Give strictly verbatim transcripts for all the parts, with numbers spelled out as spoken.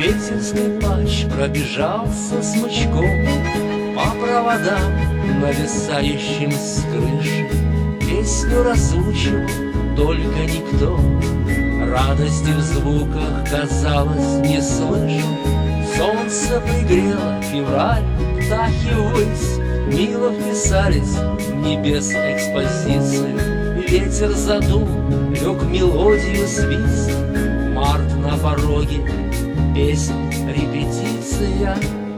Ветер-скрипач пробежался смычком по проводам, нависающим с крыши. Песню разучил только никто, радости в звуках, казалось, не слышал. Солнце пригрело февраль, птахи ввысь мило вписались в небес экспозицию. Ветер задул, лег мелодию свист, март на пороге, песнь, репетиция.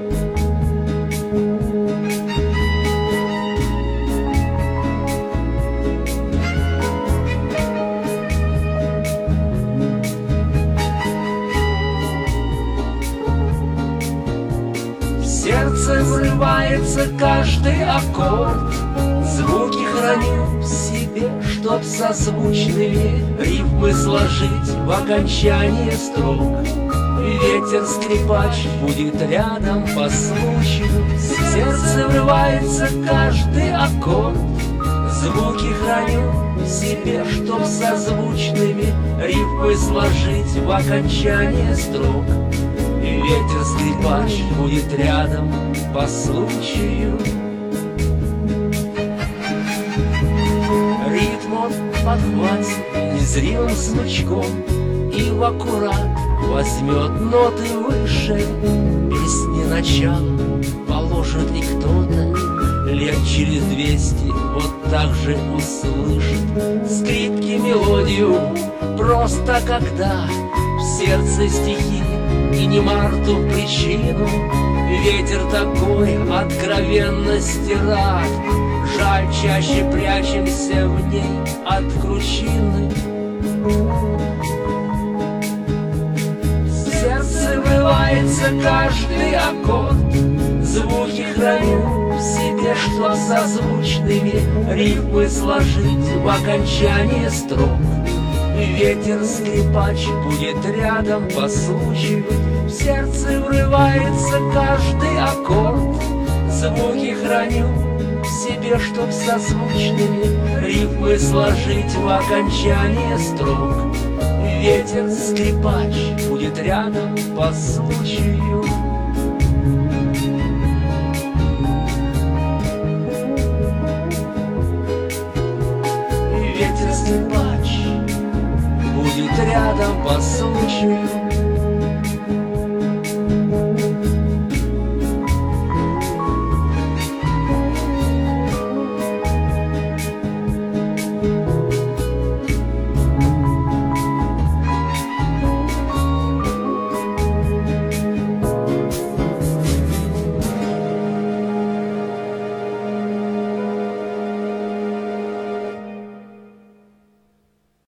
В сердце врывается каждый аккорд, звуки храню в себе, чтоб созвучными рифмы сложить в окончание строк. Ветер-скрипач будет рядом по случаю, в сердце врывается каждый аккорд, звуки храню в себе, чтоб созвучными рифмы сложить в окончание строк. Ветер-скрипач будет рядом по случаю. Ритм он подхватит незримым смычком и в аккурат возьмет ноты выше. Песни начало положит, и кто-то лет через двести вот так же услышит скрипки мелодию. Просто когда в сердце стихи и не марту в причину, ветер такой откровенности рад. Жаль, чаще прячемся в ней от кручины. В сердце врывается каждый аккорд, звуки храню в себе, чтоб созвучными рифмы сложить в окончание строк. Ветер-скрипач будет рядом по случаю, в сердце врывается каждый аккорд, звуки храню в себе, чтоб созвучными рифмы сложить в окончание строк. Ветер-скрипач будет рядом по случаю. Ветер-скрипач будет рядом по случаю.